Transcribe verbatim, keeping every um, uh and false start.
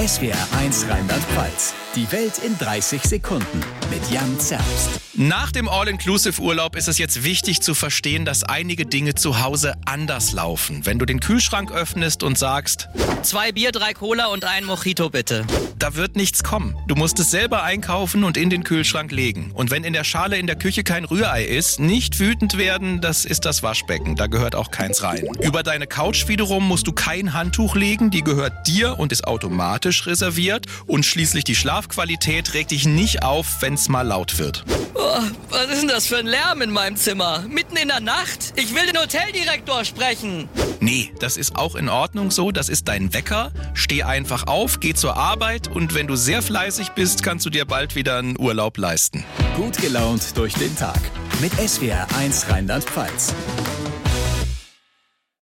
S W R eins Rheinland-Pfalz. Die Welt in dreißig Sekunden mit Jan Zerbst. Nach dem All-Inclusive-Urlaub ist es jetzt wichtig zu verstehen, dass einige Dinge zu Hause anders laufen. Wenn du den Kühlschrank öffnest und sagst, Zwei Bier, drei Cola und ein Mojito bitte. da wird nichts kommen. Du musst es selber einkaufen und in den Kühlschrank legen. Und wenn in der Schale in der Küche kein Rührei ist, nicht wütend werden, das ist das Waschbecken. Da gehört auch keins rein. Über deine Couch wiederum musst du kein Handtuch legen. Die gehört dir und ist automatisch reserviert. Und schließlich die Schlafqualität regt dich nicht auf, wenn es mal laut wird. Oh, was ist denn das für ein Lärm in meinem Zimmer? Mitten in der Nacht? Ich will den Hoteldirektor sprechen. Nee, das ist auch in Ordnung so. Das ist dein Wecker. Steh einfach auf, geh zur Arbeit und wenn du sehr fleißig bist, kannst du dir bald wieder einen Urlaub leisten. Gut gelaunt durch den Tag mit S W R eins Rheinland-Pfalz.